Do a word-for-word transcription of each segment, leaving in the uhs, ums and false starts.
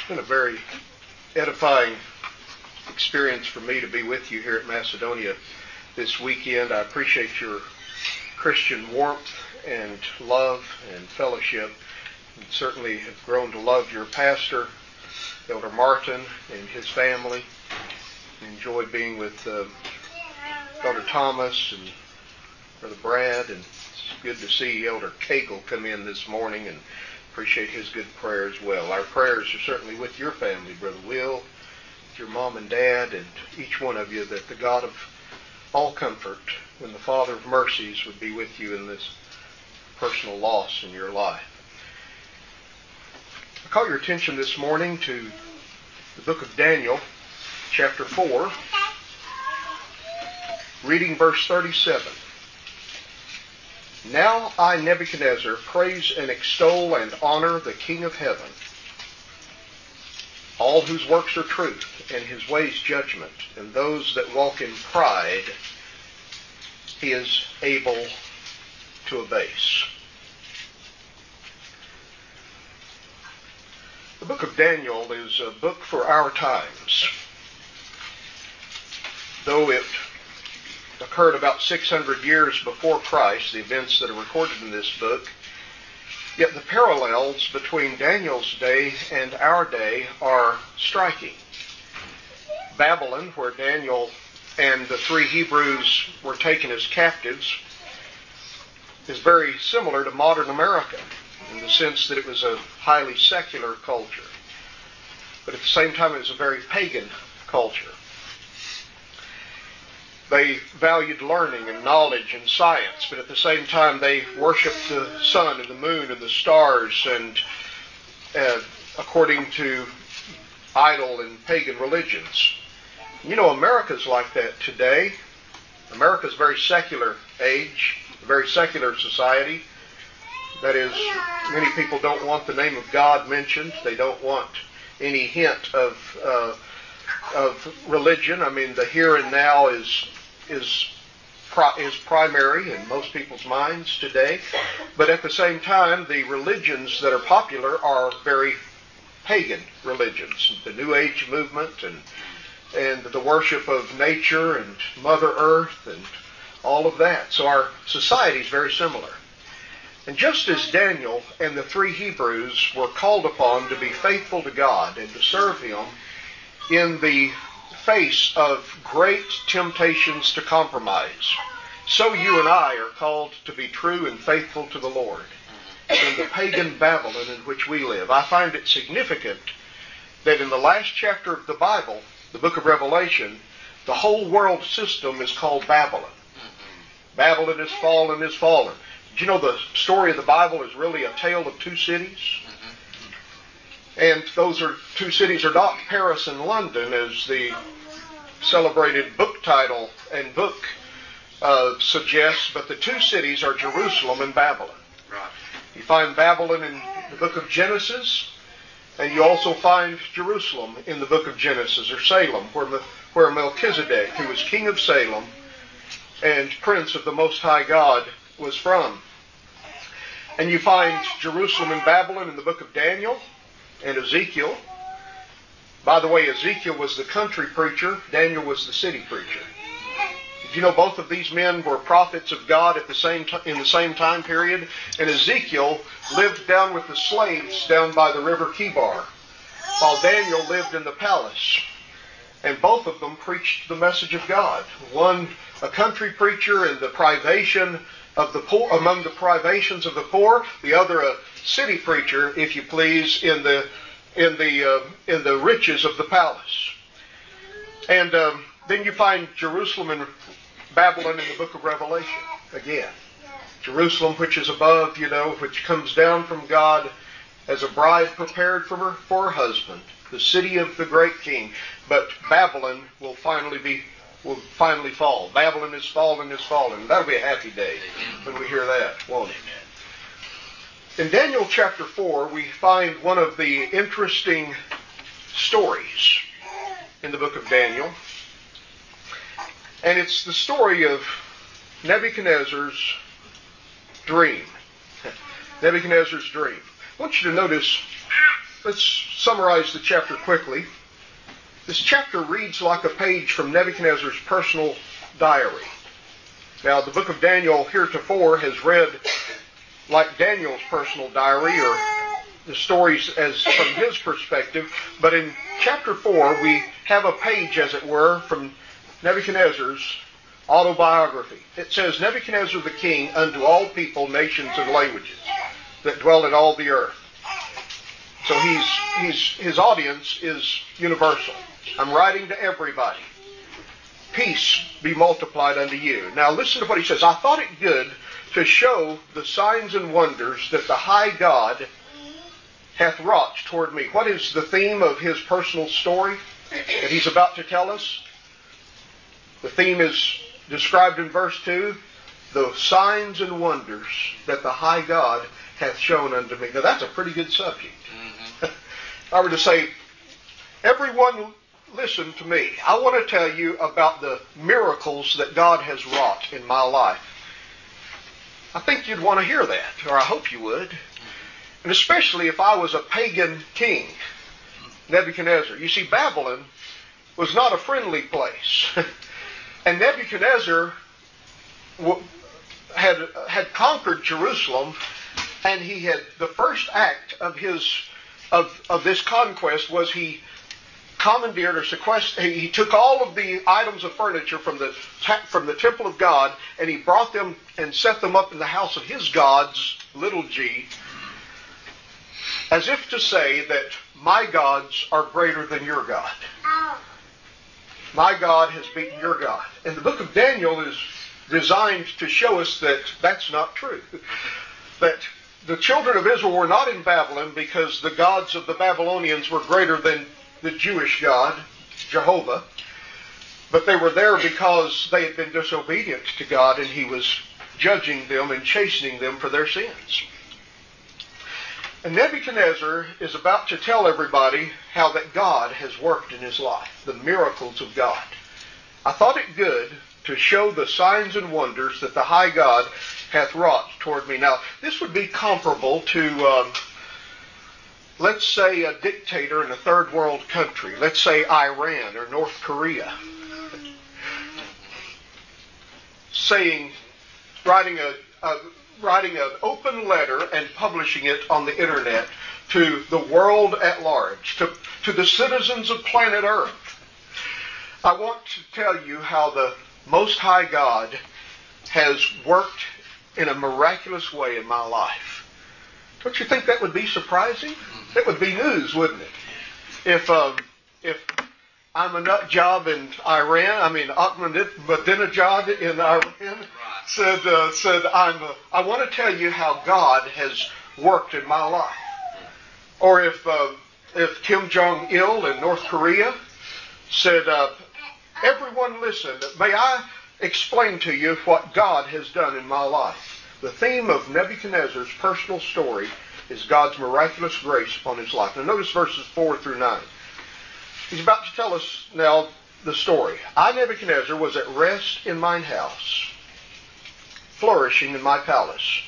It's been a very edifying experience for me to be with you here at Macedonia this weekend. I appreciate your Christian warmth and love and fellowship, and certainly have grown to love your pastor, Elder Martin, and his family. Enjoyed being with uh, Elder Thomas and Brother Brad, and it's good to see Elder Cagle come in this morning, and appreciate his good prayer as well. Our prayers are certainly with your family, Brother Will, with your mom and dad, and each one of you, that the God of all comfort and the Father of mercies would be with you in this personal loss in your life. I call your attention this morning to the book of Daniel, chapter four, reading verse thirty-seven. Now I, Nebuchadnezzar, praise and extol and honor the King of heaven, all whose works are truth, and his ways judgment, and those that walk in pride he is able to abase. The book of Daniel is a book for our times. Though it occurred about six hundred years before Christ, the events that are recorded in this book, yet the parallels between Daniel's day and our day are striking. Babylon, where Daniel and the three Hebrews were taken as captives, is very similar to modern America in the sense that it was a highly secular culture, but at the same time it was a very pagan culture. They valued learning and knowledge and science, but at the same time they worshiped the sun and the moon and the stars, and uh, according to idol and pagan religions. You know, America's like that today. America's a very secular age, a very secular society. That is, many people don't want the name of God mentioned. They don't want any hint of uh, of religion. I mean, the here and now is is is primary in most people's minds today. But at the same time, the religions that are popular are very pagan religions. The New Age movement and and the worship of nature and Mother Earth and all of that. So our society is very similar. And just as Daniel and the three Hebrews were called upon to be faithful to God and to serve Him in the face of great temptations to compromise, so you and I are called to be true and faithful to the Lord in the pagan Babylon in which we live. I find it significant that in the last chapter of the Bible, the book of Revelation, the whole world system is called Babylon. Babylon is fallen, is fallen. Did you know the story of the Bible is really a tale of two cities? And those are two cities are not Paris and London, as the celebrated book title and book uh, suggests, but the two cities are Jerusalem and Babylon. Right. You find Babylon in the book of Genesis, and you also find Jerusalem in the book of Genesis, or Salem, where, where Melchizedek, who was king of Salem and prince of the Most High God, was from. And you find Jerusalem and Babylon in the book of Daniel and Ezekiel. By the way, Ezekiel was the country preacher. Daniel was the city preacher. Did you know both of these men were prophets of God at the same t- in the same time period? And Ezekiel lived down with the slaves down by the river Kibar, while Daniel lived in the palace. And both of them preached the message of God. One a country preacher in the privation of the poor, among the privations of the poor. The other a city preacher, if you please, in the in the uh, in the riches of the palace. And um, then you find Jerusalem and Babylon in the book of Revelation again. Jerusalem, which is above, you know, which comes down from God as a bride prepared for her for her husband, the city of the great king. But Babylon will finally be will finally fall. Babylon is fallen, is fallen. That'll be a happy day when we hear that, won't it? In Daniel chapter four, we find one of the interesting stories in the book of Daniel. And it's the story of Nebuchadnezzar's dream. Nebuchadnezzar's dream. I want you to notice let's summarize the chapter quickly. This chapter reads like a page from Nebuchadnezzar's personal diary. Now, the book of Daniel heretofore has read like Daniel's personal diary, or the stories as from his perspective. But in chapter four, we have a page, as it were, from Nebuchadnezzar's autobiography. It says, Nebuchadnezzar the king unto all people, nations, and languages that dwell in all the earth. So he's, he's, his audience is universal. I'm writing to everybody. Peace be multiplied unto you. Now listen to what he says. I thought it good to show the signs and wonders that the high God hath wrought toward me. What is the theme of his personal story that he's about to tell us? The theme is described in verse two. The signs and wonders that the high God hath shown unto me. Now that's a pretty good subject. Mm-hmm. If I were to say, everyone listen to me. I want to tell you about the miracles that God has wrought in my life. I think you'd want to hear that, or I hope you would. And especially if I was a pagan king, Nebuchadnezzar. You see, Babylon was not a friendly place. And Nebuchadnezzar had, had conquered Jerusalem, and he had, the first act of his, of, of this conquest was he commandeered or sequestered, he took all of the items of furniture from the from the temple of God, and he brought them and set them up in the house of his gods, little g, as if to say that my gods are greater than your God. My God has beaten your God. And the book of Daniel is designed to show us that that's not true. That the children of Israel were not in Babylon because the gods of the Babylonians were greater than the Jewish God, Jehovah, but they were there because they had been disobedient to God, and he was judging them and chastening them for their sins. And Nebuchadnezzar is about to tell everybody how that God has worked in his life, the miracles of God. I thought it good to show the signs and wonders that the high God hath wrought toward me. Now, this would be comparable to um, let's say a dictator in a third world country. Let's say Iran or North Korea. Saying, writing a, a writing an open letter and publishing it on the internet to the world at large, to, to the citizens of planet Earth. I want to tell you how the Most High God has worked in a miraculous way in my life. Don't you think that would be surprising? That would be news, wouldn't it? If um, if I'm a nut job in Iran, I mean Ahmadinejad in Iran said uh, said I'm a, I want to tell you how God has worked in my life. Or if uh, if Kim Jong-il in North Korea said, uh, everyone listen, may I explain to you what God has done in my life. The theme of Nebuchadnezzar's personal story is God's miraculous grace upon his life. Now notice verses four through nine. He's about to tell us now the story. I, Nebuchadnezzar, was at rest in mine house, flourishing in my palace.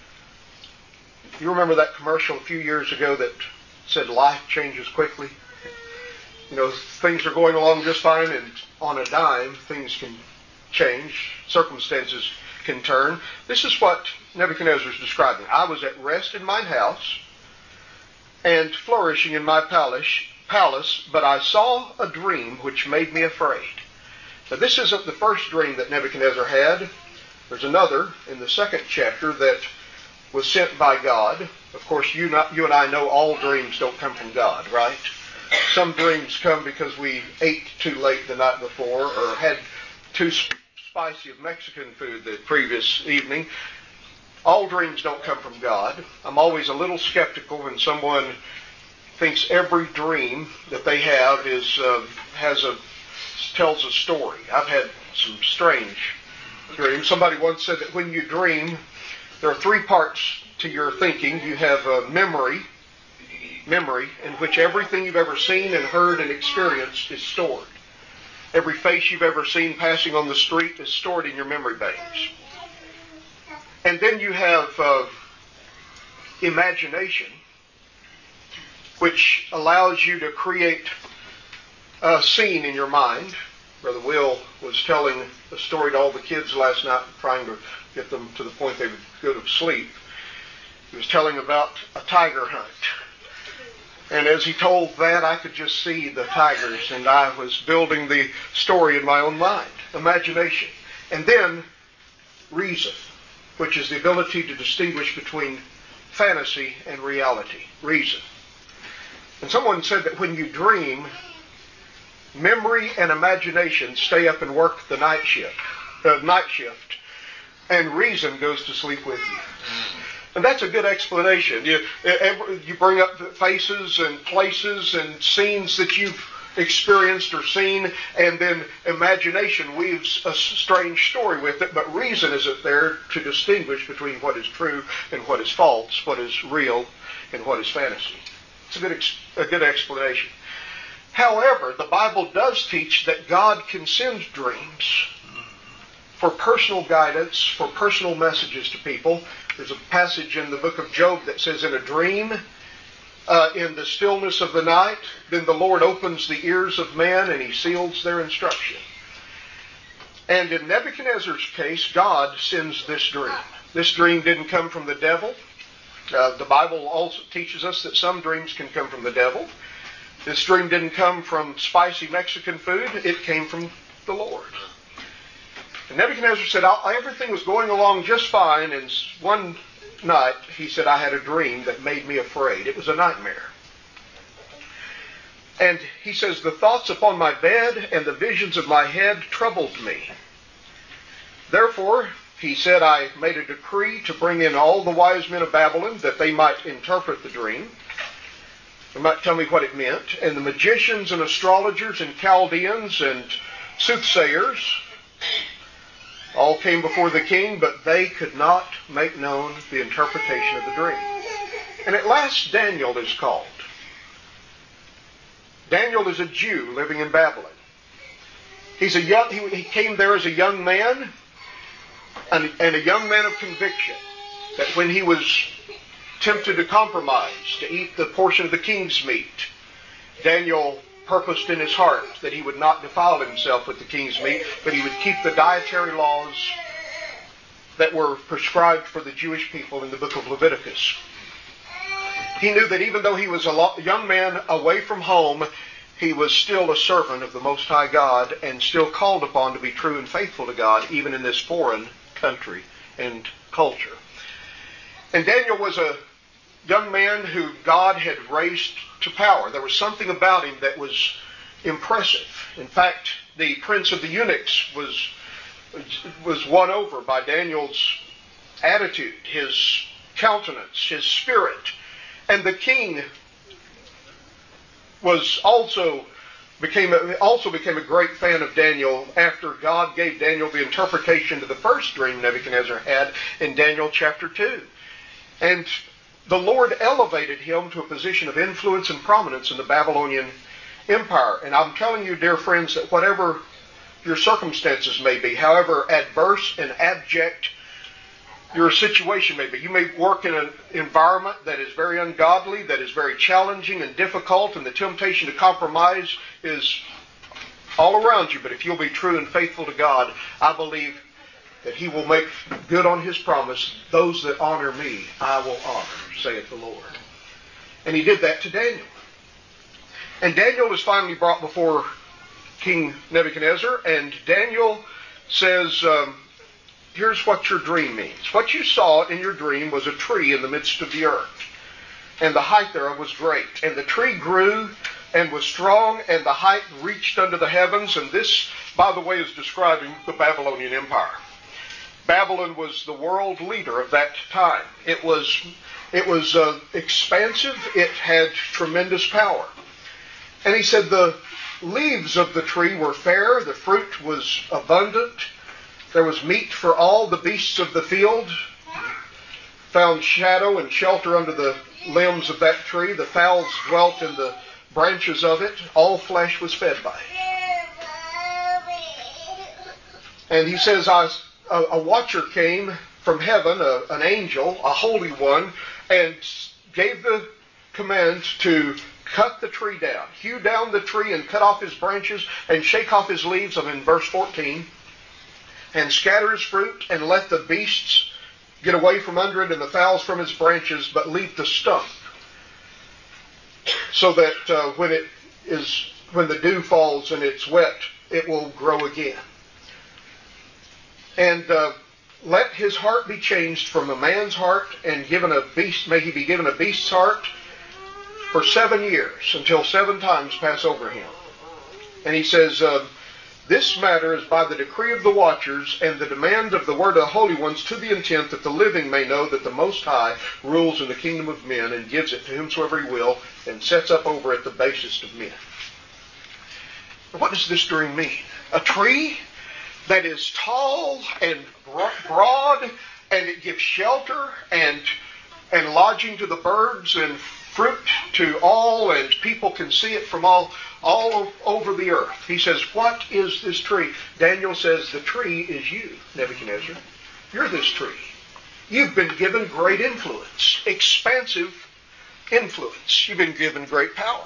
You remember that commercial a few years ago that said life changes quickly? You know, things are going along just fine, and on a dime, things can change. Circumstances can turn. This is what Nebuchadnezzar is describing. I was at rest in mine house and flourishing in my palace, palace, but I saw a dream which made me afraid. Now this isn't the first dream that Nebuchadnezzar had. There's another in the second chapter that was sent by God. Of course, you, not, you and I know all dreams don't come from God, right? Some dreams come because we ate too late the night before or had too spicy of Mexican food the previous evening. All dreams don't come from God. I'm always a little skeptical when someone thinks every dream that they have is uh, has a tells a story. I've had some strange dreams. Somebody once said that when you dream, there are three parts to your thinking. You have a memory, memory in which everything you've ever seen and heard and experienced is stored. Every face you've ever seen passing on the street is stored in your memory banks. And then you have uh, imagination, which allows you to create a scene in your mind. Brother Will was telling a story to all the kids last night, trying to get them to the point they would go to sleep. He was telling about a tiger hunt. And as he told that, I could just see the tigers, and I was building the story in my own mind, imagination. And then reason, which is the ability to distinguish between fantasy and reality. Reason. And someone said that when you dream, memory and imagination stay up and work the night shift, uh, night shift, and reason goes to sleep with you. And that's a good explanation. You, you bring up faces and places and scenes that you've experienced or seen, and then imagination weaves a strange story with it, but reason is there to distinguish between what is true and what is false, what is real and what is fantasy. It's a good, a good explanation. However, the Bible does teach that God can send dreams for personal guidance, for personal messages to people. There's a passage in the book of Job that says, in a dream, uh, in the stillness of the night, then the Lord opens the ears of men and he seals their instruction. And in Nebuchadnezzar's case, God sends this dream. This dream didn't come from the devil. Uh, the Bible also teaches us that some dreams can come from the devil. This dream didn't come from spicy Mexican food. It came from the Lord. And Nebuchadnezzar said, everything was going along just fine, and one night he said, I had a dream that made me afraid. It was a nightmare. And he says, the thoughts upon my bed and the visions of my head troubled me. Therefore, he said, I made a decree to bring in all the wise men of Babylon that they might interpret the dream. They might tell me what it meant. And the magicians and astrologers and Chaldeans and soothsayers all came before the king, but they could not make known the interpretation of the dream. And at last Daniel is called. Daniel is a Jew living in Babylon. He's a young, he, he came there as a young man, and, and a young man of conviction, that when he was tempted to compromise, to eat the portion of the king's meat, Daniel purposed in his heart that he would not defile himself with the king's meat, but he would keep the dietary laws that were prescribed for the Jewish people in the book of Leviticus. He knew that even though he was a young man away from home, he was still a servant of the Most High God and still called upon to be true and faithful to God, even in this foreign country and culture. And Daniel was a young man who God had raised to power. There was something about him that was impressive. In fact, the prince of the eunuchs was, was won over by Daniel's attitude, his countenance, his spirit. And the king was also became a, also became a great fan of Daniel after God gave Daniel the interpretation to the first dream Nebuchadnezzar had in Daniel chapter two. And the Lord elevated him to a position of influence and prominence in the Babylonian Empire. And I'm telling you, dear friends, that whatever your circumstances may be, however adverse and abject your situation may be, you may work in an environment that is very ungodly, that is very challenging and difficult, and the temptation to compromise is all around you. But if you'll be true and faithful to God, I believe that he will make good on his promise. Those that honor me, I will honor, saith the Lord. And he did that to Daniel. And Daniel is finally brought before King Nebuchadnezzar, and Daniel says, um, here's what your dream means. What you saw in your dream was a tree in the midst of the earth, and the height thereof was great. And the tree grew and was strong, and the height reached unto the heavens. And this, by the way, is describing the Babylonian Empire. Babylon was the world leader of that time. It was, it was uh, expansive. It had tremendous power. And he said the leaves of the tree were fair. The fruit was abundant. There was meat for all the beasts of the field. Found shadow and shelter under the limbs of that tree. The fowls dwelt in the branches of it. All flesh was fed by it. And he says, I A, a watcher came from heaven, a, an angel, a holy one, and gave the command to cut the tree down. Hew down the tree and cut off his branches and shake off his leaves. I'm in verse fourteen. And scatter his fruit and let the beasts get away from under it and the fowls from its branches, but leave the stump. So that uh, when it is, when the dew falls and it's wet, it will grow again. And uh, let his heart be changed from a man's heart and given a beast, may he be given a beast's heart for seven years, until seven times pass over him. And he says, uh, this matter is by the decree of the watchers and the demand of the word of the holy ones, to the intent that the living may know that the Most High rules in the kingdom of men and gives it to whomsoever he will and sets up over it the basest of men. What does this dream mean? A tree that is tall and broad, and it gives shelter and and lodging to the birds and fruit to all, and people can see it from all all over the earth. He says, what is this tree? Daniel says, the tree is you, Nebuchadnezzar. You're this tree. You've been given great influence, expansive influence. You've been given great power.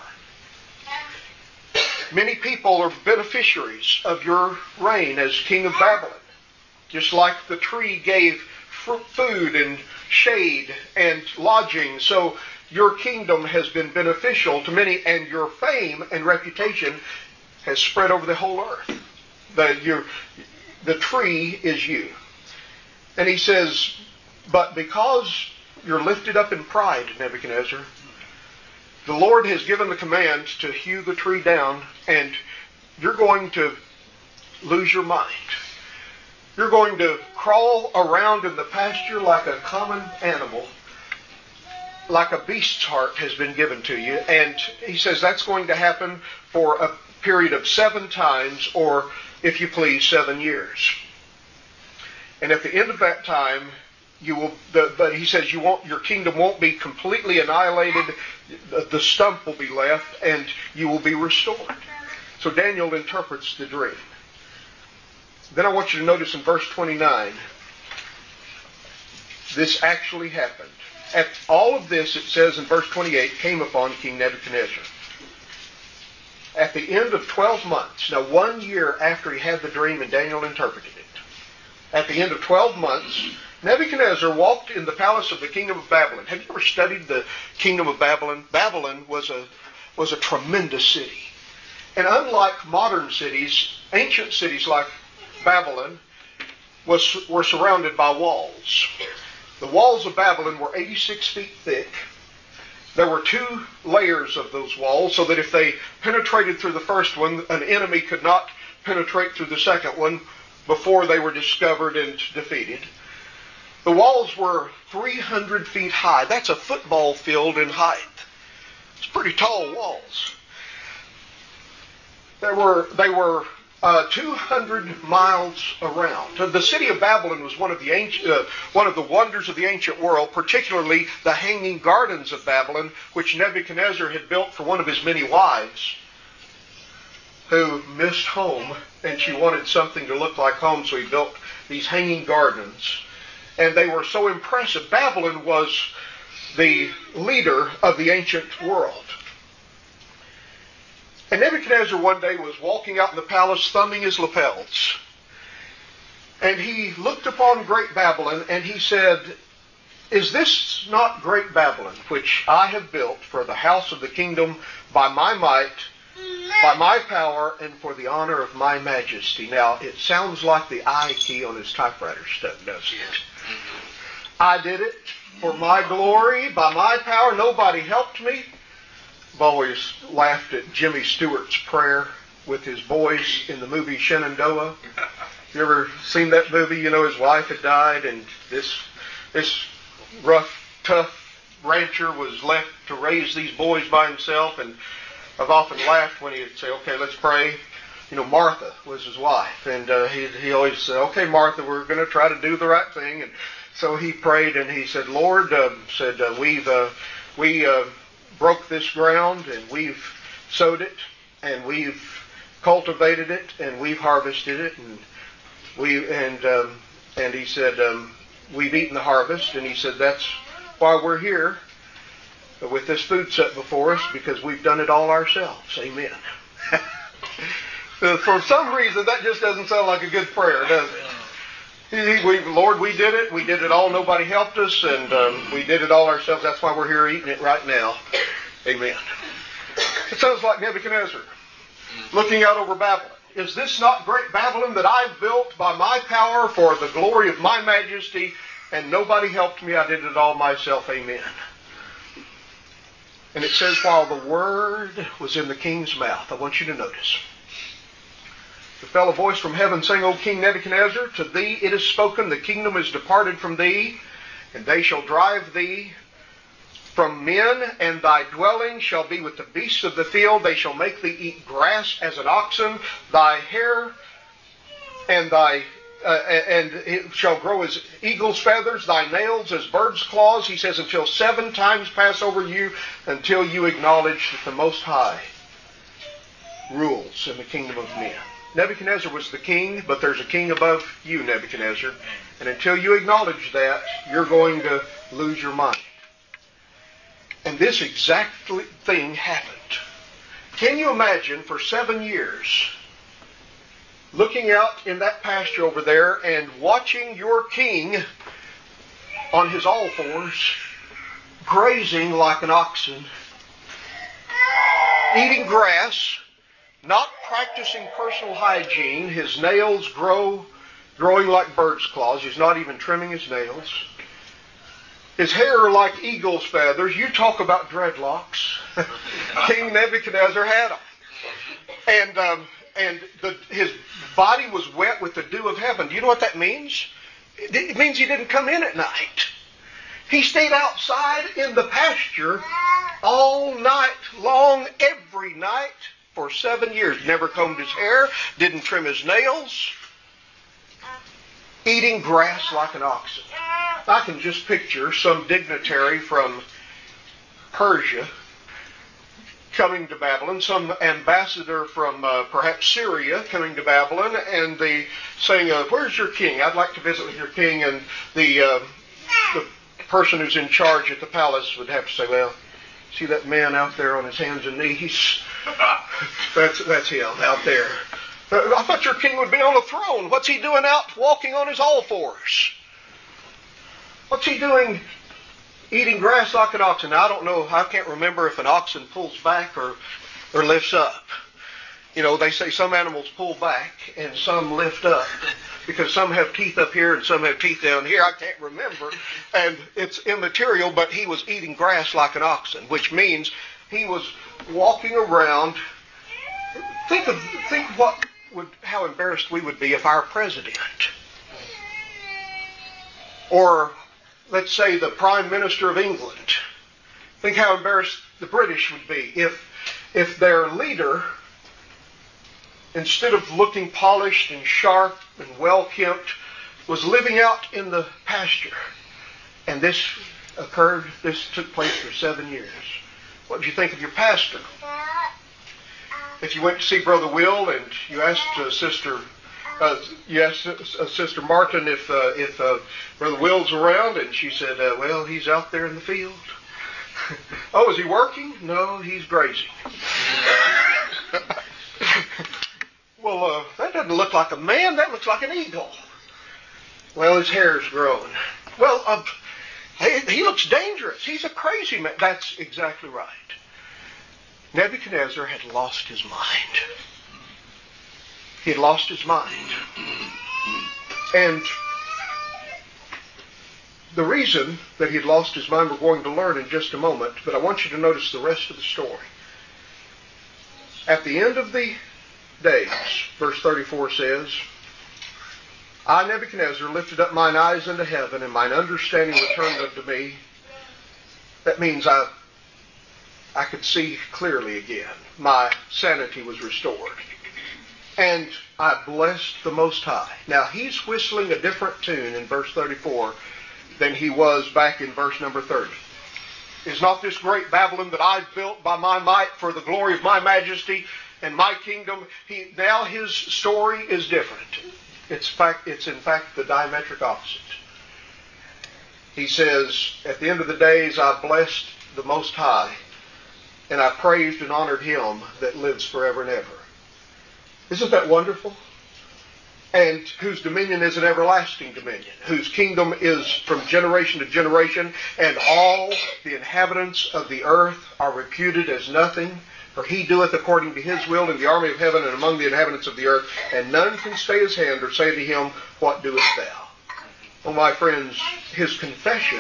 Many people are beneficiaries of your reign as king of Babylon. Just like the tree gave food and shade and lodging, so your kingdom has been beneficial to many, and your fame and reputation has spread over the whole earth. The, your, the tree is you. And he says, but because you're lifted up in pride, Nebuchadnezzar, the Lord has given the command to hew the tree down, and you're going to lose your mind. You're going to crawl around in the pasture like a common animal, like a beast's heart has been given to you. And he says that's going to happen for a period of seven times, or, if you please, seven years. And at the end of that time, you will. The, but he says you won't. Your kingdom won't be completely annihilated. The, the stump will be left, and you will be restored. So Daniel interprets the dream. Then I want you to notice in verse twenty-nine, this actually happened. At all of this, it says in verse twenty-eight, came upon King Nebuchadnezzar. At the end of twelve months, now one year after he had the dream and Daniel interpreted it, at the end of twelve months, Nebuchadnezzar walked in the palace of the kingdom of Babylon. Have you ever studied the kingdom of Babylon? Babylon was a, was a tremendous city. And unlike modern cities, ancient cities like Babylon was, were surrounded by walls. The walls of Babylon were eighty-six feet thick. There were two layers of those walls, so that if they penetrated through the first one, an enemy could not penetrate through the second one before they were discovered and defeated. The walls were three hundred feet high. That's a football field in height. It's pretty tall walls. There were, they were uh, two hundred miles around. The city of Babylon was one of the ancient, uh, one of the wonders of the ancient world, particularly the Hanging Gardens of Babylon, which Nebuchadnezzar had built for one of his many wives, who missed home, and she wanted something to look like home, so he built these hanging gardens. And they were so impressive. Babylon was the leader of the ancient world. And Nebuchadnezzar one day was walking out in the palace thumbing his lapels. And he looked upon great Babylon and he said, is this not great Babylon, which I have built for the house of the kingdom by my might, by my power, and for the honor of my majesty? Now, it sounds like the I key on his typewriter stuff, doesn't it? I did it for my glory, by my power. Nobody helped me. I've always laughed at Jimmy Stewart's prayer with his boys in the movie Shenandoah. You ever seen that movie? You know, his wife had died, and this this rough, tough rancher was left to raise these boys by himself. And I've often laughed when he'd say, okay, let's pray. You know, Martha was his wife, and uh, he he always said, okay, Martha, we're going to try to do the right thing. And so he prayed, and he said, Lord, uh, said uh, we've uh, we uh, broke this ground, and we've sowed it, and we've cultivated it, and we've harvested it, and we and um, and he said um, we've eaten the harvest, and he said that's why we're here. with this food set before us because we've done it all ourselves. Amen. For some reason, that just doesn't sound like a good prayer, does it? We, Lord, we did it. We did it all. Nobody helped us, and um, we did it all ourselves. That's why we're here eating it right now. Amen. It sounds like Nebuchadnezzar looking out over Babylon. Is this not great Babylon that I've built by my power for the glory of my majesty, and nobody helped me? I did it all myself. Amen. And it says, while the word was in the king's mouth. I want you to notice. There fell a voice from heaven saying, O King Nebuchadnezzar, to thee it is spoken, the kingdom is departed from thee, and they shall drive thee from men, and thy dwelling shall be with the beasts of the field. They shall make thee eat grass as an oxen, thy hair and thy uh, and it shall grow as eagle's feathers, thy nails as bird's claws. He says, until seven times pass over you, until you acknowledge that the Most High rules in the kingdom of men. Nebuchadnezzar was the king, but there's a king above you, Nebuchadnezzar. And until you acknowledge that, you're going to lose your mind. And this exact thing happened. Can you imagine for seven years looking out in that pasture over there and watching your king on his all fours, grazing like an oxen, eating grass, not practicing personal hygiene, his nails grow, growing like bird's claws, he's not even trimming his nails, his hair like eagle's feathers. You talk about dreadlocks. King Nebuchadnezzar had them. And um, and the, his body was wet with the dew of heaven. Do you know what that means? It means he didn't come in at night. He stayed outside in the pasture all night long, every night, for seven years. Never combed his hair, didn't trim his nails, eating grass like an oxen. I can just picture some dignitary from Persia coming to Babylon, some ambassador from uh, perhaps Syria coming to Babylon, and the saying, uh, where's your king? I'd like to visit with your king. And the, uh, the person who's in charge at the palace would have to say, well, see that man out there on his hands and knees? That's, that's him out there. I thought your king would be on a throne. What's he doing out walking on his all fours? What's he doing eating grass like an oxen? Now, I don't know. I can't remember if an oxen pulls back or, or lifts up. You know, they say some animals pull back and some lift up, because some have teeth up here and some have teeth down here. I can't remember. And it's immaterial, but he was eating grass like an oxen, which means he was walking around. Think of think what would how embarrassed we would be if our president, or let's say the Prime Minister of England, think how embarrassed the British would be if if their leader, instead of looking polished and sharp and well-kempt, was living out in the pasture. And this occurred, this took place for seven years. What did you think of your pastor? If you went to see Brother Will and you asked uh, Sister uh, you asked uh, Sister Martin if uh, if uh, Brother Will's around, and she said, uh, well, he's out there in the field. Oh, is he working? No, he's grazing. Well, uh, that doesn't look like a man. That looks like an eagle. Well, his hair's grown. Well, uh, he, he looks dangerous. He's a crazy man. That's exactly right. Nebuchadnezzar had lost his mind. He had lost his mind. And the reason that he had lost his mind we're going to learn in just a moment, but I want you to notice the rest of the story. At the end of the days, verse thirty-four says, I, Nebuchadnezzar, lifted up mine eyes unto heaven, and mine understanding returned unto me. That means I, I could see clearly again. My sanity was restored. And I blessed the Most High. Now, he's whistling a different tune in verse thirty-four than he was back in verse number thirty. Is not this great Babylon that I've built by my might for the glory of my majesty and my kingdom? He, now his story is different. It's, fact, it's in fact the diametric opposite. He says, at the end of the days, I blessed the Most High, and I praised and honored Him that lives forever and ever. Isn't that wonderful? And whose dominion is an everlasting dominion, whose kingdom is from generation to generation, and all the inhabitants of the earth are reputed as nothing, for He doeth according to His will in the army of heaven and among the inhabitants of the earth, and none can stay His hand or say to Him, What doest thou? Well, my friends, His confession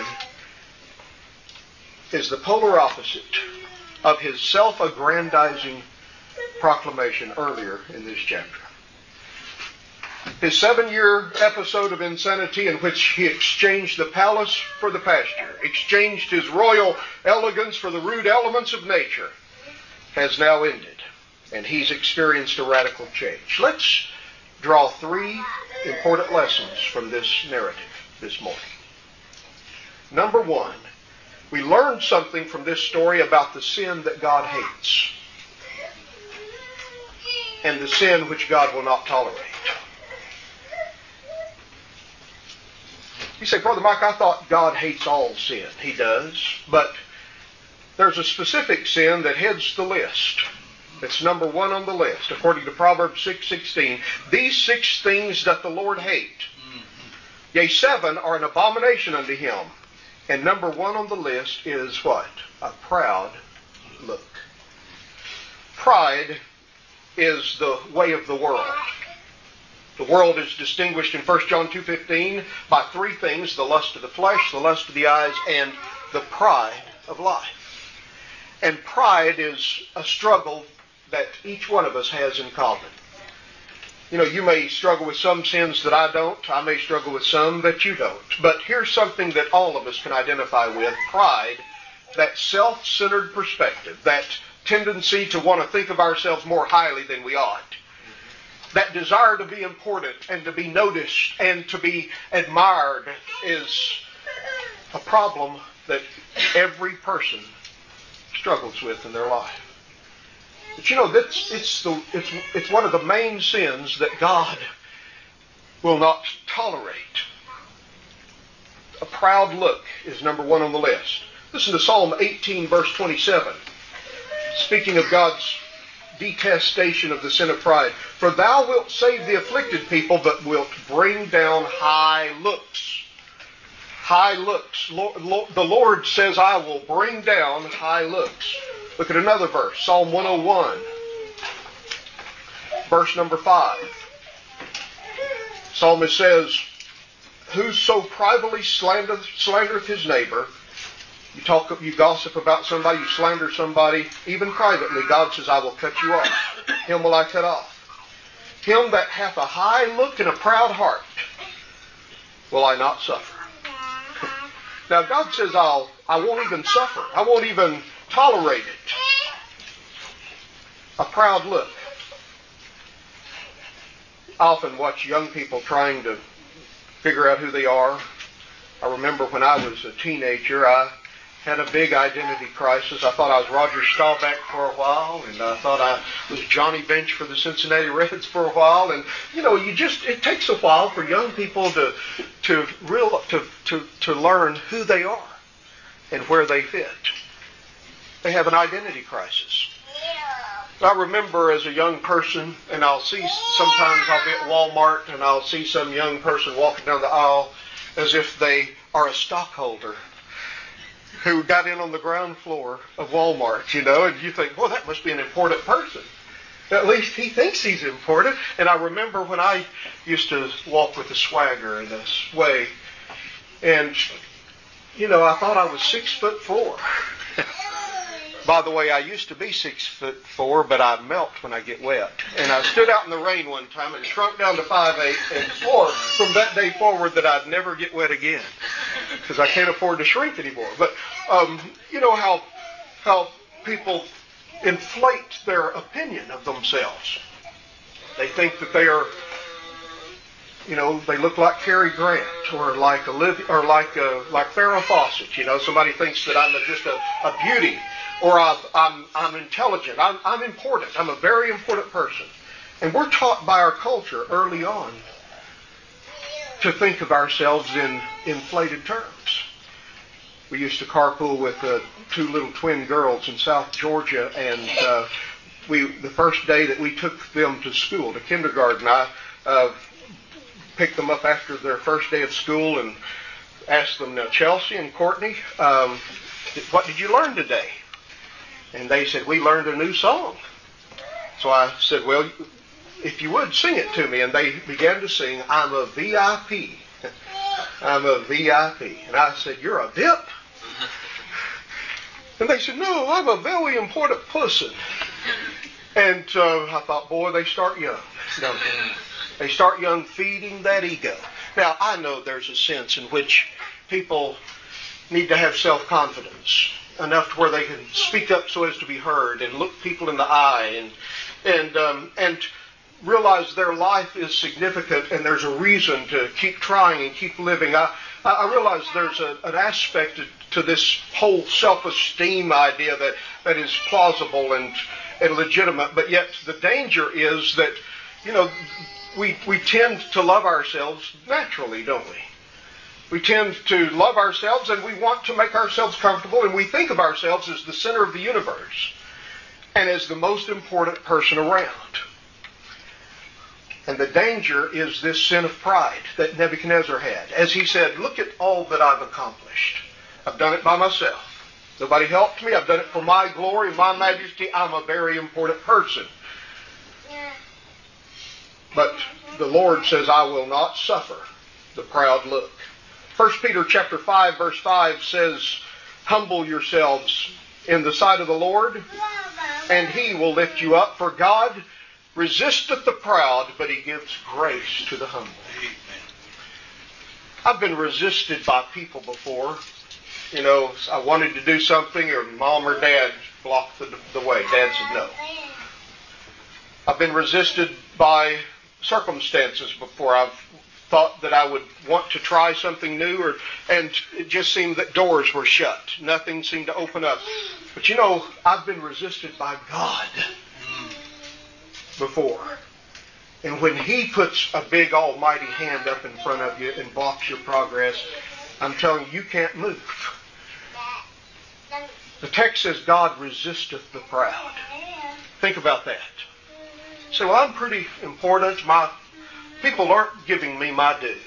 is the polar opposite of His self-aggrandizing proclamation earlier in this chapter. His seven-year episode of insanity in which he exchanged the palace for the pasture, exchanged his royal elegance for the rude elements of nature, has now ended, and he's experienced a radical change. Let's draw three important lessons from this narrative this morning. Number one, we learned something from this story about the sin that God hates and the sin which God will not tolerate. You say, Brother Mike, I thought God hates all sin. He does. But there's a specific sin that heads the list. It's number one on the list. According to Proverbs six sixteen, these six things doth the Lord hate. Yea, seven are an abomination unto Him. And number one on the list is what? A proud look. Pride is the way of the world. The world is distinguished in First John two fifteen by three things: the lust of the flesh, the lust of the eyes, and the pride of life. And pride is a struggle that each one of us has in common. You know, you may struggle with some sins that I don't. I may struggle with some that you don't. But here's something that all of us can identify with: pride, that self-centered perspective, that tendency to want to think of ourselves more highly than we ought. That desire to be important and to be noticed and to be admired is a problem that every person struggles with in their life. But you know, that's, it's, the, it's, it's one of the main sins that God will not tolerate. A proud look is number one on the list. Listen to Psalm eighteen, verse twenty-seven. Speaking of God's detestation of the sin of pride. For thou wilt save the afflicted people, but wilt bring down high looks. High looks. The Lord says, I will bring down high looks. Look at another verse. Psalm one oh one. Verse number five. Psalmist says, Whoso privately slandereth, slandereth his neighbor. You talk, you gossip about somebody, you slander somebody, even privately, God says, I will cut you off. Him will I cut off. Him that hath a high look and a proud heart will I not suffer. Now God says, I'll, I won't even suffer. I won't even tolerate it. A proud look. I often watch young people trying to figure out who they are. I remember when I was a teenager, I had a big identity crisis. I thought I was Roger Staubach for a while, and I thought I was Johnny Bench for the Cincinnati Reds for a while. And you know, you just it takes a while for young people to to real to to to learn who they are and where they fit. They have an identity crisis. I remember as a young person, and I'll see sometimes I'll be at Walmart and I'll see some young person walking down the aisle as if they are a stockholder who got in on the ground floor of Walmart, you know, and you think, well, that must be an important person. At least he thinks he's important. And I remember when I used to walk with a swagger in this way, and, you know, I thought I was six foot four. By the way, I used to be six foot four, but I melt when I get wet. And I stood out in the rain one time and shrunk down to five eight and swore from that day forward that I'd never get wet again because I can't afford to shrink anymore. But um, you know how how people inflate their opinion of themselves. They think that they are, you know, they look like Cary Grant or like Olivia or like uh, like Farrah Fawcett. You know, somebody thinks that I'm a, just a, a beauty. Or I've, I'm, I'm intelligent. I'm, I'm important. I'm a very important person. And we're taught by our culture early on to think of ourselves in inflated terms. we used to carpool with uh, two little twin girls in South Georgia, and uh, we the first day that we took them to school, to kindergarten, I uh, picked them up after their first day of school and asked them, now, Chelsea and Courtney, um, what did you learn today? And they said, we learned a new song. So I said, well, if you would, sing it to me. And they began to sing, I'm a V I P. I'm a V I P. And I said, you're a V I P? And they said, no, I'm a very important person. And uh, I thought, boy, they start young. Don't they? They start young, feeding that ego. Now, I know there's a sense in which people need to have self-confidence enough to where they can speak up so as to be heard and look people in the eye and and um, and realize their life is significant and there's a reason to keep trying and keep living. I, I realize there's a, an aspect to, to this whole self-esteem idea that, that is plausible and, and legitimate, but yet the danger is that, you know, we, we tend to love ourselves naturally, don't we? We tend to love ourselves and we want to make ourselves comfortable, and we think of ourselves as the center of the universe and as the most important person around. And the danger is this sin of pride that Nebuchadnezzar had. As he said, look at all that I've accomplished. I've done it by myself. Nobody helped me. I've done it for my glory, my majesty. I'm a very important person. But the Lord says, I will not suffer the proud look. First Peter chapter five, verse five says, humble yourselves in the sight of the Lord, and He will lift you up. For God resisteth the proud, but He gives grace to the humble. I've been resisted by people before. You know, I wanted to do something, or mom or dad blocked the, the way. Dad said no. I've been resisted by circumstances before. I've thought that I would want to try something new, or and it just seemed that doors were shut. Nothing seemed to open up. But you know, I've been resisted by God before. And when He puts a big almighty hand up in front of you and blocks your progress, I'm telling you, you can't move. The text says God resisteth the proud. Think about that. Say, well, I'm pretty important. My people aren't giving me my due.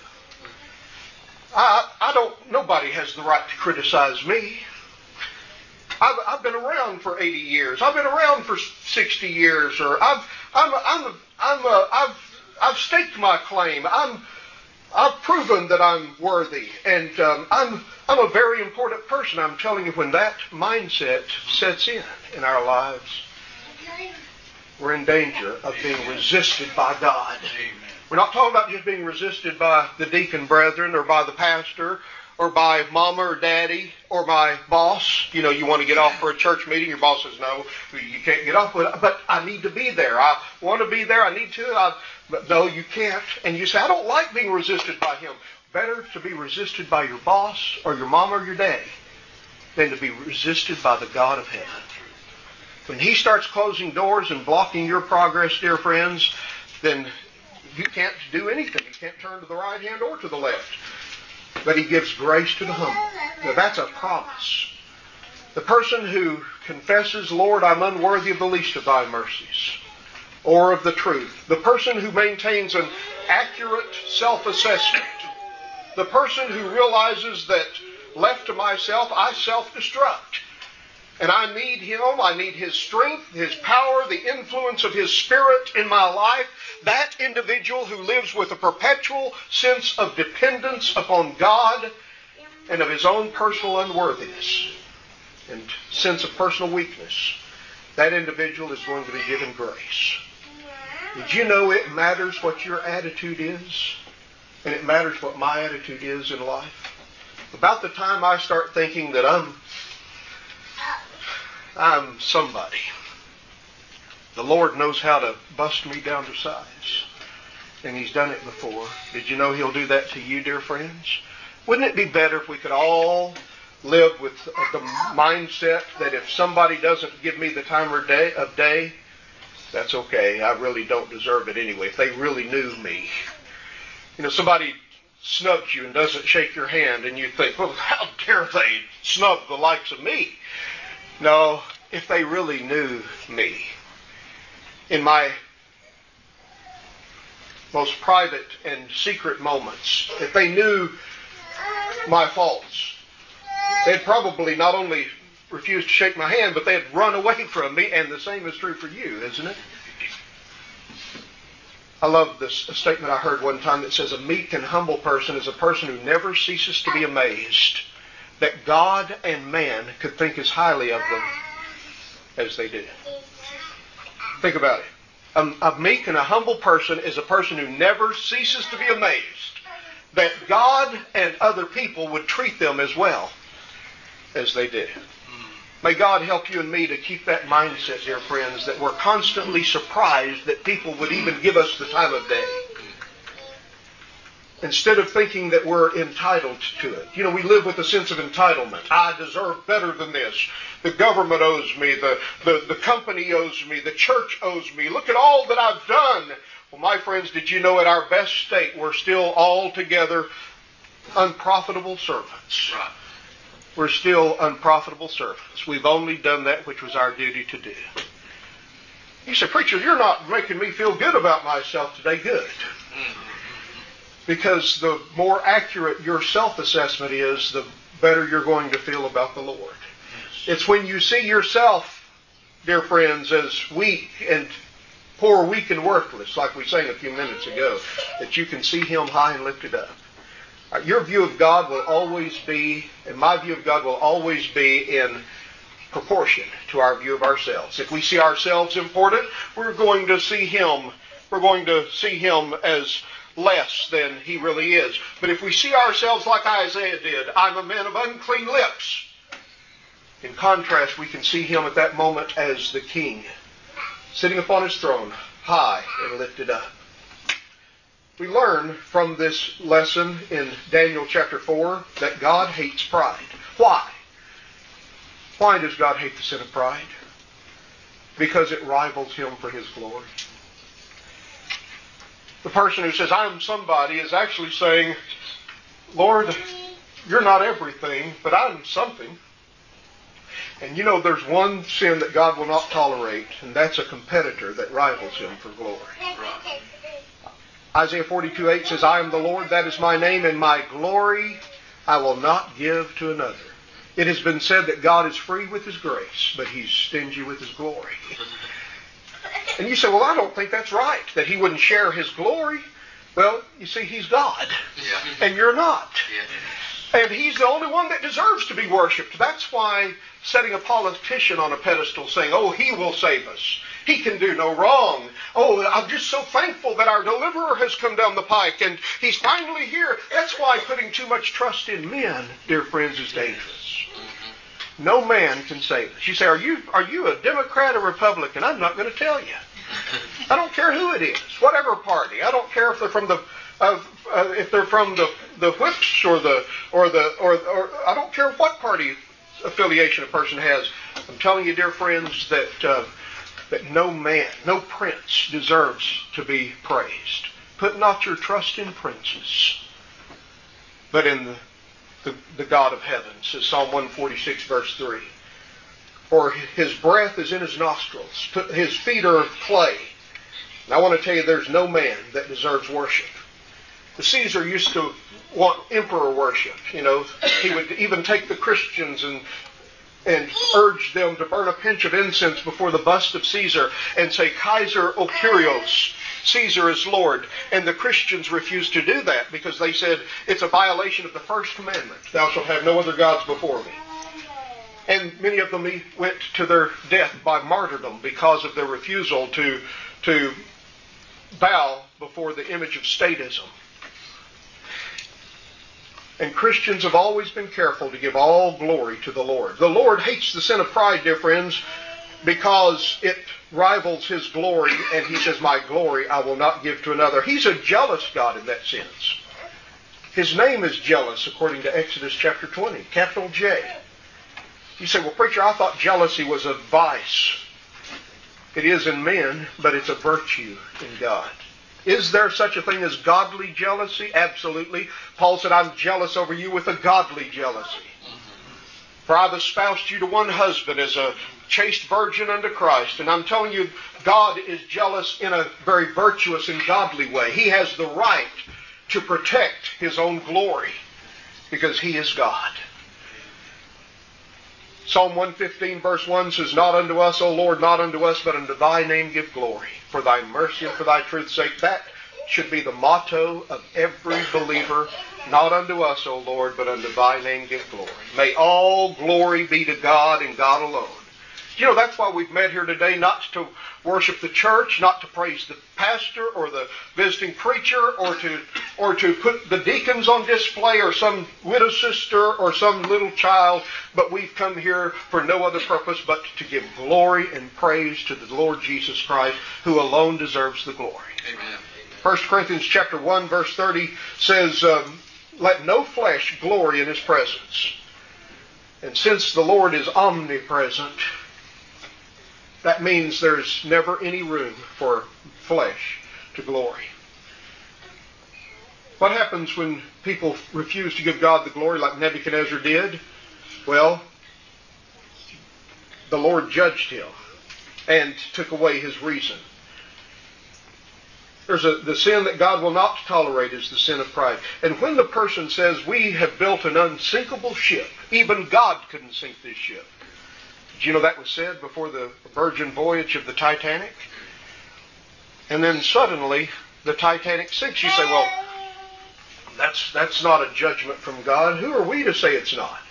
I, I don't, nobody has the right to criticize me. I've, I've been around for eighty years. I've been around for sixty years, or I've, I'm, I'm, I'm, a, I've, I've staked my claim. I'm, I've proven that I'm worthy, and um, I'm, I'm a very important person. I'm telling you, when that mindset sets in in our lives, we're in danger of being resisted by God. We're not talking about just being resisted by the deacon brethren or by the pastor or by mama or daddy or my boss. You know, you want to get off for a church meeting, your boss says, no, you can't get off with it. But I need to be there. I want to be there. I need to. I, but no, you can't. And you say, I don't like being resisted by him. Better to be resisted by your boss or your mama or your daddy than to be resisted by the God of heaven. When He starts closing doors and blocking your progress, dear friends, then you can't do anything. You can't turn to the right hand or to the left. But He gives grace to the humble. Now that's a promise. The person who confesses, Lord, I'm unworthy of the least of Thy mercies, or of the truth. The person who maintains an accurate self-assessment. The person who realizes that left to myself, I self-destruct. And I need Him, I need His strength, His power, the influence of His Spirit in my life. That individual who lives with a perpetual sense of dependence upon God and of his own personal unworthiness and sense of personal weakness, that individual is going to be given grace. Did you know it matters what your attitude is? And it matters what my attitude is in life? About the time I start thinking that I'm I'm somebody, the Lord knows how to bust me down to size. And He's done it before. Did you know He'll do that to you, dear friends? Wouldn't it be better if we could all live with the mindset that if somebody doesn't give me the time of day, of day, that's okay. I really don't deserve it anyway. If they really knew me. You know, somebody snubs you and doesn't shake your hand, and you think, well, how dare they snub the likes of me? No, if they really knew me, in my most private and secret moments, if they knew my faults, they'd probably not only refuse to shake my hand, but they'd run away from me, and the same is true for you, isn't it? I love this statement I heard one time that says, a meek and humble person is a person who never ceases to be amazed that God and man could think as highly of them as they do. Think about it. A, a meek and a humble person is a person who never ceases to be amazed that God and other people would treat them as well as they do. May God help you and me to keep that mindset, dear friends, that we're constantly surprised that people would even give us the time of day, instead of thinking that we're entitled to it. You know, we live with a sense of entitlement. I deserve better than this. The government owes me. The, the, the company owes me. The church owes me. Look at all that I've done. Well, my friends, did you know at our best state we're still altogether unprofitable servants? Right. We're still unprofitable servants. We've only done that which was our duty to do. You say, preacher, you're not making me feel good about myself today. Good. Because the more accurate your self-assessment is, the better you're going to feel about the Lord. It's when you see yourself, dear friends, as weak and poor, weak and worthless, like we sang a few minutes ago, that you can see Him high and lifted up. Your view of God will always be, and my view of God will always be in proportion to our view of ourselves. If we see ourselves important, we're going to see Him, we're going to see Him as less than He really is. But if we see ourselves like Isaiah did, I'm a man of unclean lips, in contrast, we can see Him at that moment as the King, sitting upon His throne, high and lifted up. We learn from this lesson in Daniel chapter four that God hates pride. Why? Why does God hate the sin of pride? Because it rivals Him for His glory. The person who says, I'm somebody, is actually saying, Lord, you're not everything, but I'm something. And you know, there's one sin that God will not tolerate, and that's a competitor that rivals Him for glory. Right. Isaiah forty-two eight says, I am the Lord, that is my name, and my glory I will not give to another. It has been said that God is free with His grace, but He's stingy with His glory. And you say, well, I don't think that's right, that He wouldn't share His glory. Well, you see, He's God, yeah. And you're not. Yeah. And He's the only one that deserves to be worshipped. That's why setting a politician on a pedestal saying, oh, he will save us. He can do no wrong. Oh, I'm just so thankful that our deliverer has come down the pike and He's finally here. That's why putting too much trust in men, dear friends, is dangerous. No man can save us. You say, are you, are you a Democrat or Republican? I'm not going to tell you. I don't care who it is, whatever party. I don't care if they're from the uh, uh, if they're from the, the whips or the or the or, or I don't care what party affiliation a person has. I'm telling you, dear friends, that uh, that no man, no prince deserves to be praised. Put not your trust in princes, but in the, the, the God of heaven, says Psalm one forty-six, verse three. For His breath is in His nostrils. His feet are clay. And I want to tell you, there's no man that deserves worship. The Caesar used to want emperor worship. You know, he would even take the Christians and and urge them to burn a pinch of incense before the bust of Caesar and say, Kaiser o Kyrios, Caesar is Lord. And the Christians refused to do that because they said it's a violation of the first commandment. Thou shalt have no other gods before me. And many of them went to their death by martyrdom because of their refusal to, to bow before the image of statism. And Christians have always been careful to give all glory to the Lord. The Lord hates the sin of pride, dear friends, because it rivals His glory, and He says, my glory I will not give to another. He's a jealous God in that sense. His name is jealous, according to Exodus chapter twenty, capital J. You say, well, preacher, I thought jealousy was a vice. It is in men, but it's a virtue in God. Is there such a thing as godly jealousy? Absolutely. Paul said, I'm jealous over you with a godly jealousy. For I've espoused you to one husband as a chaste virgin unto Christ. And I'm telling you, God is jealous in a very virtuous and godly way. He has the right to protect His own glory because He is God. Psalm one fifteen verse one says, Not unto us, O Lord, not unto us, but unto Thy name give glory. For Thy mercy and for Thy truth's sake. That should be the motto of every believer. Not unto us, O Lord, but unto Thy name give glory. May all glory be to God and God alone. You know, that's why we've met here today, not to worship the church, not to praise the pastor or the visiting preacher, or to or to put the deacons on display, or some widow sister or some little child, but we've come here for no other purpose but to give glory and praise to the Lord Jesus Christ, who alone deserves the glory. Amen. First Corinthians chapter one verse thirty says, um, Let no flesh glory in His presence. And since the Lord is omnipresent, that means there's never any room for flesh to glory. What happens when people refuse to give God the glory like Nebuchadnezzar did? Well, the Lord judged him and took away his reason. There's a, the sin that God will not tolerate is the sin of pride. And when the person says, we have built an unsinkable ship, even God couldn't sink this ship. Did you know that was said before the virgin voyage of the Titanic? And then suddenly the Titanic sinks. You say, well, that's that's not a judgment from God. Who are we to say it's not?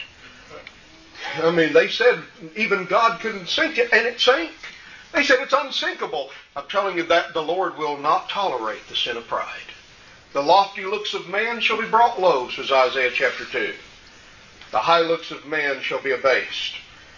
I mean, they said even God couldn't sink it, and it sank. They said it's unsinkable. I'm telling you that the Lord will not tolerate the sin of pride. The lofty looks of man shall be brought low, says Isaiah chapter two. The high looks of man shall be abased.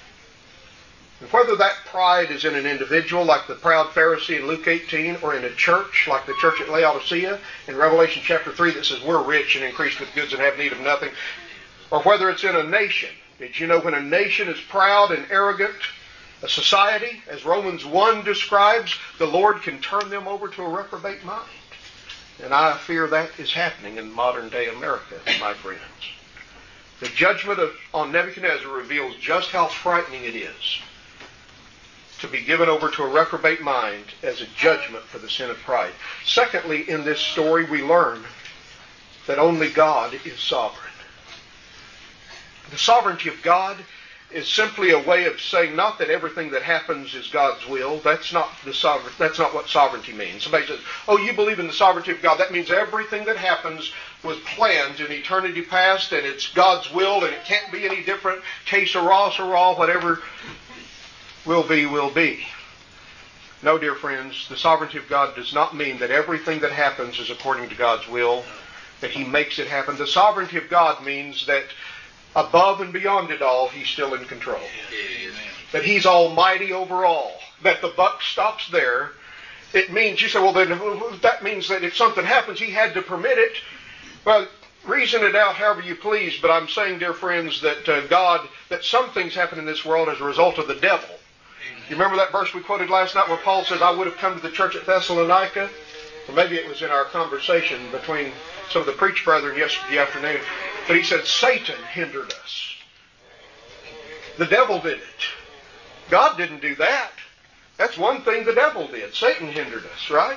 And whether that pride is in an individual like the proud Pharisee in Luke eighteen, or in a church like the church at Laodicea in Revelation chapter three that says we're rich and increased with goods and have need of nothing, or whether it's in a nation. Did you know when a nation is proud and arrogant, a society, as Romans one describes, the Lord can turn them over to a reprobate mind. And I fear that is happening in modern day America, my friends. The judgment of, on Nebuchadnezzar reveals just how frightening it is to be given over to a reprobate mind as a judgment for the sin of pride. Secondly, in this story we learn that only God is sovereign. The sovereignty of God is simply a way of saying not that everything that happens is God's will. That's not the sovereign, that's not what sovereignty means. Somebody says, oh, you believe in the sovereignty of God. That means everything that happens was planned in eternity past, and it's God's will, and it can't be any different. Que sera, sera, whatever will be, will be. No, dear friends, the sovereignty of God does not mean that everything that happens is according to God's will, that He makes it happen. The sovereignty of God means that above and beyond it all, He's still in control. Amen. That He's almighty over all. That the buck stops there. It means, you say, well, then that means that if something happens, He had to permit it. Well, reason it out however you please, but I'm saying, dear friends, that uh, God, that some things happen in this world as a result of the devil. You remember that verse we quoted last night where Paul says, I would have come to the church at Thessalonica? Or maybe it was in our conversation between some of the preach brethren yesterday afternoon. But he said, Satan hindered us. The devil did it. God didn't do that. That's one thing the devil did. Satan hindered us, right?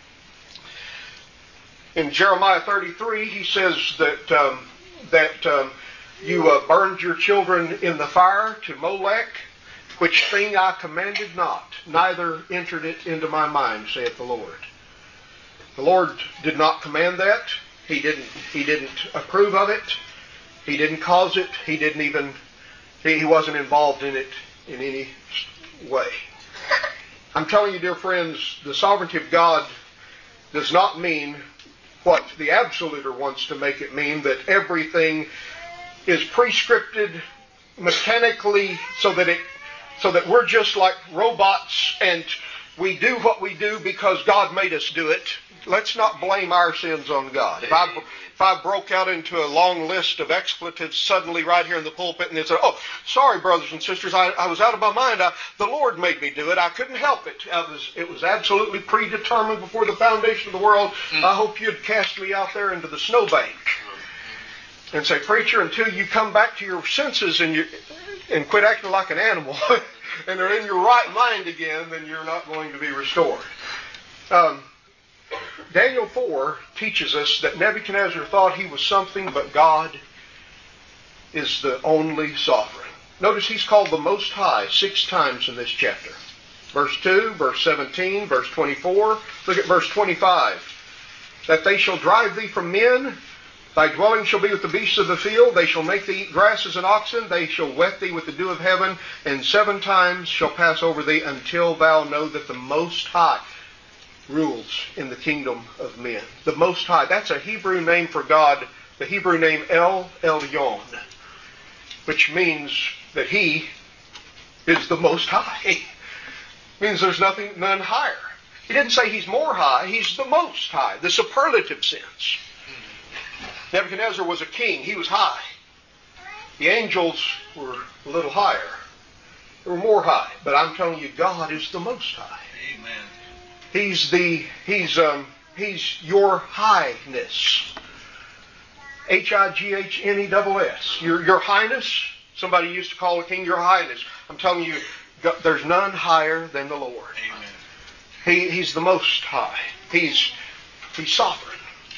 In Jeremiah thirty-three, he says that um, that um, you uh, burned your children in the fire to Molech, which thing I commanded not, neither entered it into my mind, saith the Lord. The Lord did not command that. He didn't, he didn't approve of it. He didn't cause it. He didn't even, he, he wasn't involved in it in any way. I'm telling you, dear friends, the sovereignty of God does not mean what the absoluter wants to make it mean, that everything is prescripted mechanically so that it, so that we're just like robots and we do what we do because God made us do it. let's not blame our sins on God. If I if I broke out into a long list of expletives suddenly right here in the pulpit and they said, "Oh, sorry, brothers and sisters, I, I was out of my mind. I, the Lord made me do it. I couldn't help it. I was, it was absolutely predetermined before the foundation of the world. I hope you'd cast me out there into the snowbank." And say, "Preacher, until you come back to your senses and you and quit acting like an animal and are in your right mind again, then you're not going to be restored." Um, Daniel four teaches us that Nebuchadnezzar thought he was something, but God is the only sovereign. Notice he's called the Most High six times in this chapter. Verse two, verse seventeen, verse twenty-four. Look at verse twenty-five. "That they shall drive thee from men. Thy dwelling shall be with the beasts of the field. They shall make thee eat grass as an oxen. They shall wet thee with the dew of heaven. And seven times shall pass over thee until thou know that the Most High rules in the kingdom of men." The Most High. That's a Hebrew name for God. The Hebrew name El Elyon, which means that He is the Most High. Means there's nothing, none higher. He didn't say He's more high. He's the Most High. The superlative sense. Nebuchadnezzar was a king. He was high. The angels were a little higher. They were more high. But I'm telling you, God is the Most High. Amen. He's the He's um He's your highness. H I G H N E S S. Your your highness. Somebody used to call a king your highness. I'm telling you, there's none higher than the Lord. Amen. He He's the Most High. He's He's sovereign.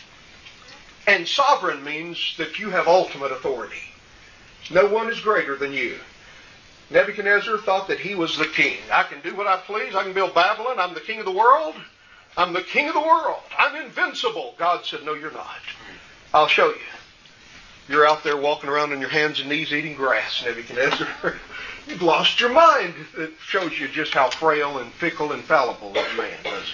And sovereign means that you have ultimate authority. No one is greater than you. Nebuchadnezzar thought that he was the king. I can do what I please. I can build Babylon. I'm the king of the world. I'm the king of the world. I'm invincible. God said, "No, you're not. I'll show you. You're out there walking around on your hands and knees eating grass, Nebuchadnezzar. You've lost your mind." It shows you just how frail and fickle and fallible that man was.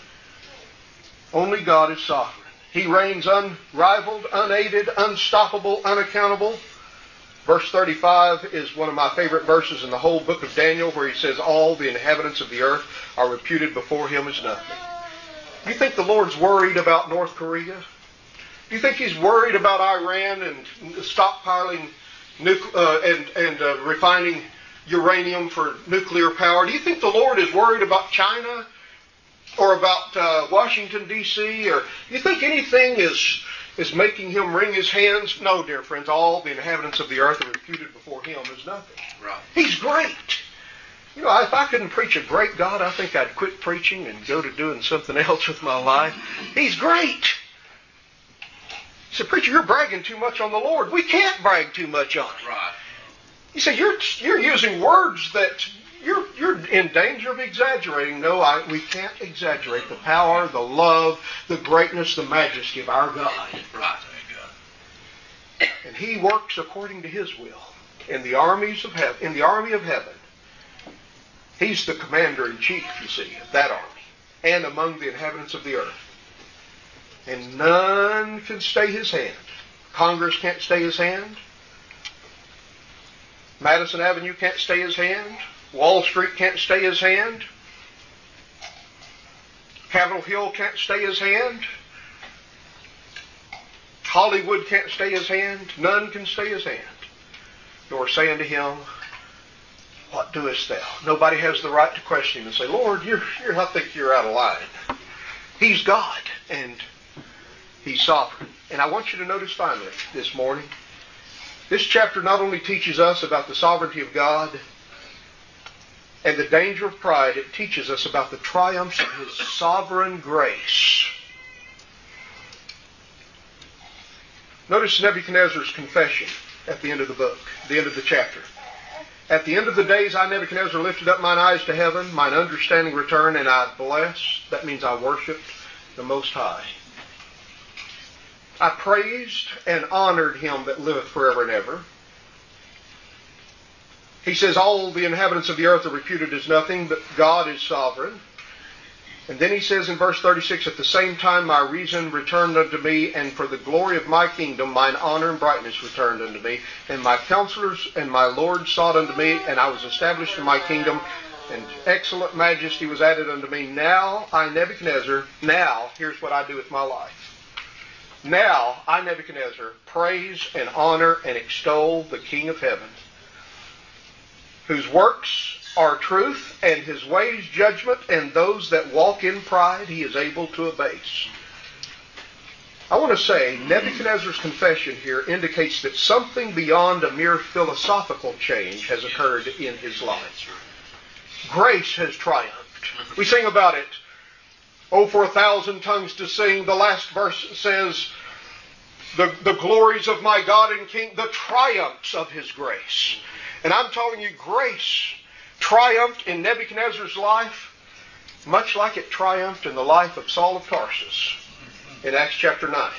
Only God is sovereign. He reigns unrivaled, unaided, unstoppable, unaccountable. Verse thirty-five is one of my favorite verses in the whole book of Daniel, where he says, "All the inhabitants of the earth are reputed before him as nothing." Do you think the Lord's worried about North Korea? Do you think He's worried about Iran and stockpiling nuc- uh, and, and uh, refining uranium for nuclear power? Do you think the Lord is worried about China? Or about uh, Washington, D C? Or do you think anything is is making Him wring His hands? No, dear friends. All the inhabitants of the earth are reputed before Him as nothing. Right. He's great. You know, if I couldn't preach a great God, I think I'd quit preaching and go to doing something else with my life. He's great. You say, "Preacher, you're bragging too much on the Lord." We can't brag too much on Him. Right. You say, you're you're using words that You're you're in danger of exaggerating. No, I, we can't exaggerate the power, the love, the greatness, the majesty of our God. Right. And He works according to His will in the armies of heaven. In the army of heaven, He's the commander in chief. You see, of that army, and among the inhabitants of the earth. And none can stay His hand. Congress can't stay His hand. Madison Avenue can't stay His hand. Wall Street can't stay His hand. Capitol Hill can't stay His hand. Hollywood can't stay His hand. None can stay His hand. Nor say unto Him, "What doest thou?" Nobody has the right to question Him and say, "Lord, you're, you're, I think you're out of line." He's God, and He's sovereign. And I want you to notice finally this morning, this chapter not only teaches us about the sovereignty of God and the danger of pride, it teaches us about the triumphs of His sovereign grace. Notice Nebuchadnezzar's confession at the end of the book, the end of the chapter. "At the end of the days, I, Nebuchadnezzar, lifted up mine eyes to heaven, mine understanding returned, and I blessed," that means I worshiped, "the Most High. I praised and honored Him that liveth forever and ever." He says all the inhabitants of the earth are reputed as nothing, but God is sovereign. And then he says in verse thirty-six, "At the same time my reason returned unto me, and for the glory of my kingdom mine honor and brightness returned unto me. And my counselors and my lords sought unto me, and I was established in my kingdom. and excellent majesty was added unto me. Now I, Nebuchadnezzar, now, here's what I do with my life. Now I, Nebuchadnezzar, praise and honor and extol the King of heaven, whose works are truth, and his ways judgment, and those that walk in pride he is able to abase. I want to say Nebuchadnezzar's confession here indicates that something beyond a mere philosophical change has occurred in his life. Grace has triumphed. We sing about it. Oh, for a thousand tongues to sing. The last verse says, the, the glories of my God and King, the triumphs of his grace. And I'm telling you, grace triumphed in Nebuchadnezzar's life, much like it triumphed in the life of Saul of Tarsus in Acts chapter nine.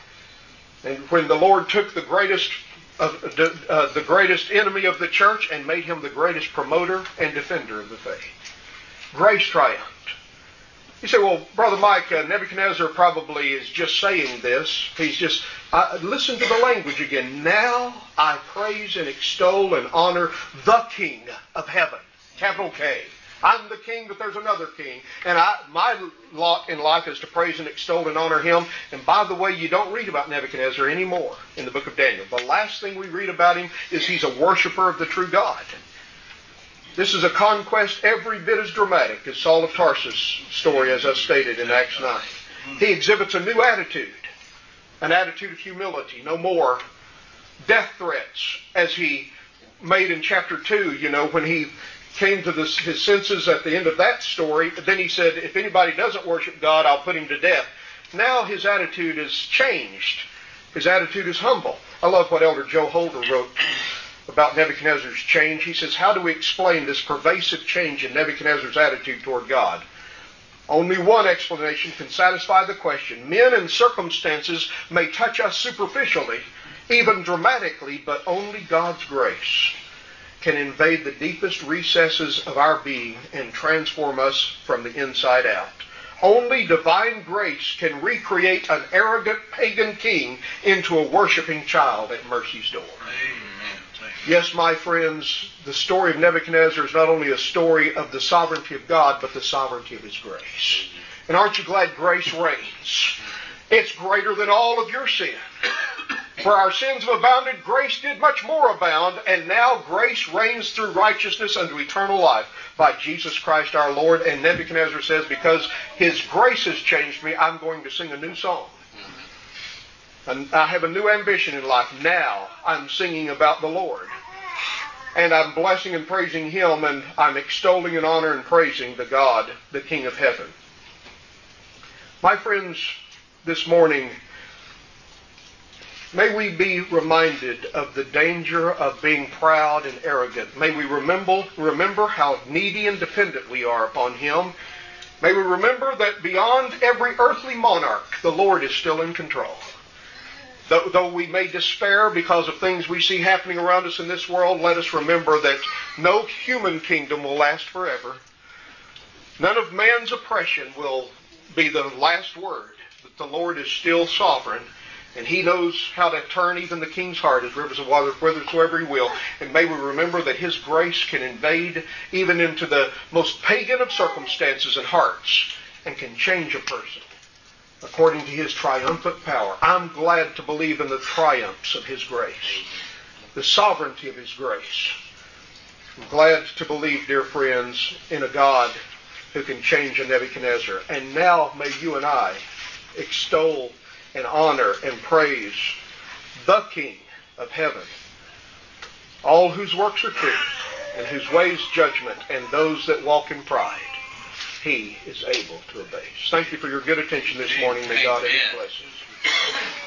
And when the Lord took the greatest of, uh, the greatest enemy of the church and made him the greatest promoter and defender of the faith. Grace triumphed. You say, well, Brother Mike, uh, Nebuchadnezzar probably is just saying this. He's just, uh, listen to the language again. Now I praise and extol and honor the King of heaven. Capital K. I'm the king, but there's another king. And I, my lot in life is to praise and extol and honor him. And by the way, you don't read about Nebuchadnezzar anymore in the book of Daniel. The last thing we read about him is he's a worshiper of the true God. This is a conquest every bit as dramatic as Saul of Tarsus' story, as I stated in Acts nine. He exhibits a new attitude, an attitude of humility, no more death threats, as he made in chapter two, you know, when he came to this, his senses at the end of that story. Then he said, if anybody doesn't worship God, I'll put him to death. Now his attitude is changed. His attitude is humble. I love what Elder Joe Holder wrote about Nebuchadnezzar's change. He says, how do we explain this pervasive change in Nebuchadnezzar's attitude toward God? Only one explanation can satisfy the question. Men and circumstances may touch us superficially, even dramatically, but only God's grace can invade the deepest recesses of our being and transform us from the inside out. Only divine grace can recreate an arrogant pagan king into a worshiping child at mercy's door. Amen. Yes, my friends, the story of Nebuchadnezzar is not only a story of the sovereignty of God, but the sovereignty of his grace. And aren't you glad grace reigns? It's greater than all of your sin. For our sins have abounded, grace did much more abound, and now grace reigns through righteousness unto eternal life by Jesus Christ our Lord. And Nebuchadnezzar says, because his grace has changed me, I'm going to sing a new song. And I have a new ambition in life. Now I'm singing about the Lord. And I'm blessing and praising him, and I'm extolling and honor and praising the God, the King of heaven. My friends, this morning, may we be reminded of the danger of being proud and arrogant. May we remember, remember how needy and dependent we are upon him. May we remember that beyond every earthly monarch, the Lord is still in control. Though, though we may despair because of things we see happening around us in this world, let us remember that no human kingdom will last forever. None of man's oppression will be the last word. That the Lord is still sovereign. And he knows how to turn even the king's heart as rivers of water whithersoever he will. And may we remember that his grace can invade even into the most pagan of circumstances and hearts and can change a person according to his triumphant power. I'm glad to believe in the triumphs of his grace, the sovereignty of his grace. I'm glad to believe, dear friends, in a God who can change a Nebuchadnezzar. And now may you and I extol and honor and praise the King of heaven, all whose works are truth, and whose ways judgment, and those that walk in pride, he is able to abase. Thank you for your good attention this morning. May God add his blessings.